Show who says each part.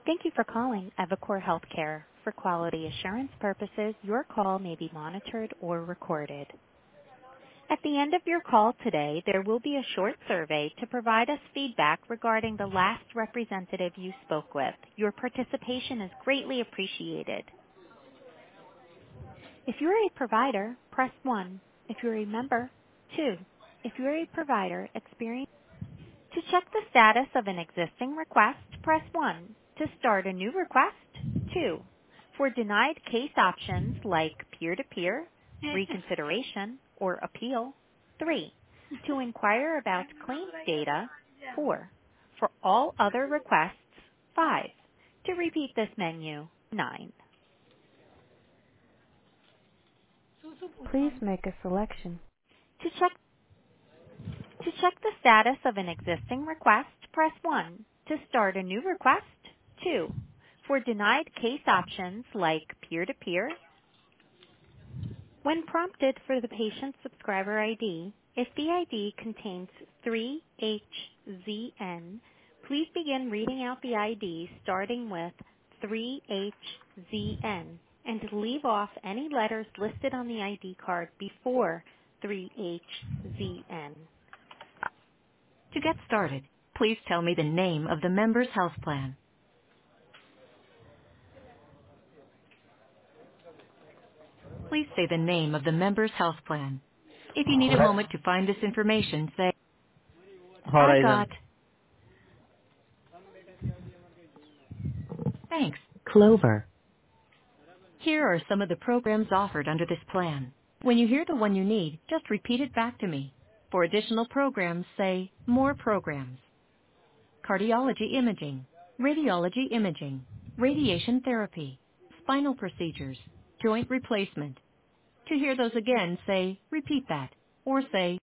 Speaker 1: Thank you for calling Evacor Healthcare. For quality assurance purposes, your call may be monitored or recorded. At the end of your call today, there will be a short survey to provide us feedback regarding the last representative you spoke with. Your participation is greatly appreciated. If you're a provider, press 1. If you're a member, 2. If you're a provider experiencing to check the status of an existing request, press 1. To start a new request, 2. For denied case options like peer-to-peer, reconsideration, or appeal, 3. To inquire about claims data, 4. For all other requests, 5. To repeat this menu, 9. Please make a selection. To check the status of an existing request, press 1. To start a new request, 2. For denied case options like peer-to-peer, when prompted for the patient's subscriber ID, if the ID contains 3HZN, please begin reading out the ID starting with 3HZN and leave off any letters listed on the ID card before 3HZN. To get started, please tell me the name of the member's health plan. Please say the name of the member's health plan. If you need a moment to find this information, say, I got,
Speaker 2: Horizon.
Speaker 1: thanks, Clover. Here are some of the programs offered under this plan. When you hear the one you need, just repeat it back to me. For additional programs, say, more programs. Cardiology imaging, radiology imaging, radiation therapy, spinal procedures, joint replacement. To hear those again, say, repeat that, or say,